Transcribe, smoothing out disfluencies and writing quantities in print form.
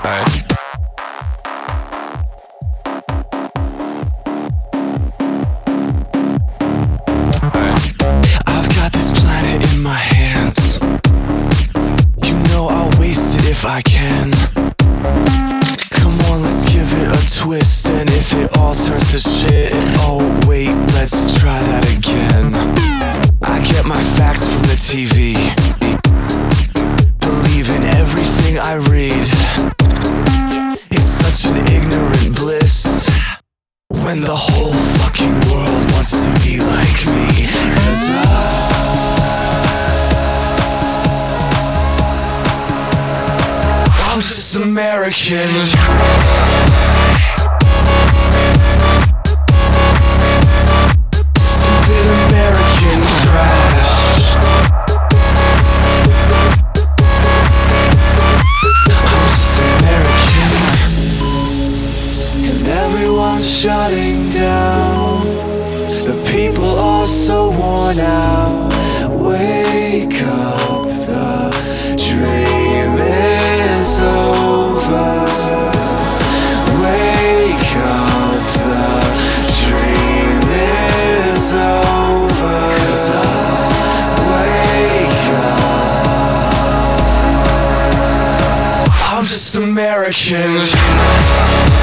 I've got this planet in my hands. You know I'll waste it if I can. Come on, let's give it a twist. And if it all turns to shit, oh wait, let's try that again. I get my facts from the TV, believe in everything I read. It's such an ignorant bliss when the whole fucking world wants to be like me. 'Cause I'm just American. Stupid American trash. I'm just American. And everyone's shutting down. The people are so worn out. Wake up, the dream is over. Wake up, the dream is over. 'Cause wake up, I'm just American.